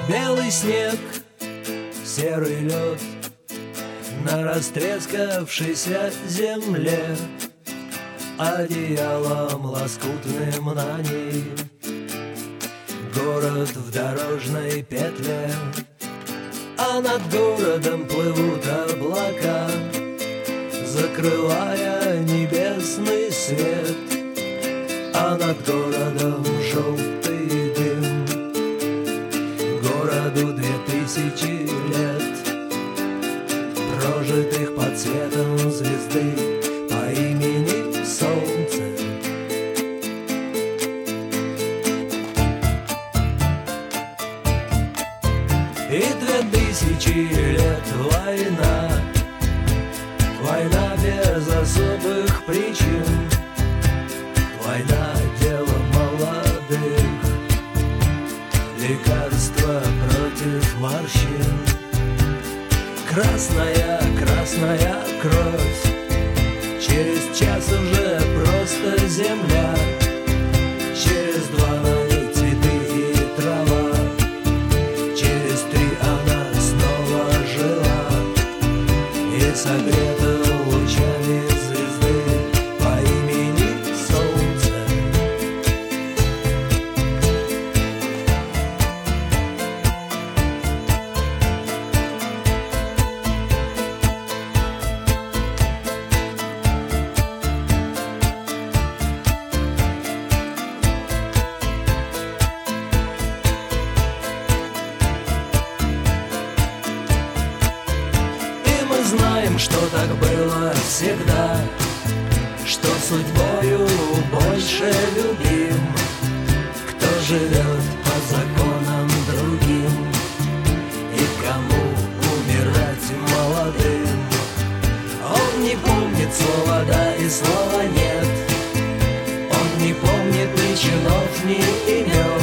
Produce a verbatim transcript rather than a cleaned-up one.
Белый снег, серый лед на растрескавшейся земле, одеялом лоскутным на ней город в дорожной петле. А над городом плывут облака, закрывая небесный свет. А над городом желтый дым, городу две тысячи лет, прожитых под светом звезды по имени Солнце. И две тысячи лет война, война без особых причин, война дело молодых, лекарство против морщин. Красная, красная кровь, через час уже просто земля, через два на ней цветы и трава, через три она снова жила и согрета лучами звезды по имени Солнце. Знаем, что так было всегда, что судьбою больше любим, кто живет по законам другим и кому умирать молодым. Он не помнит слова «да» и слова «нет», он не помнит ни чинов, ни имен.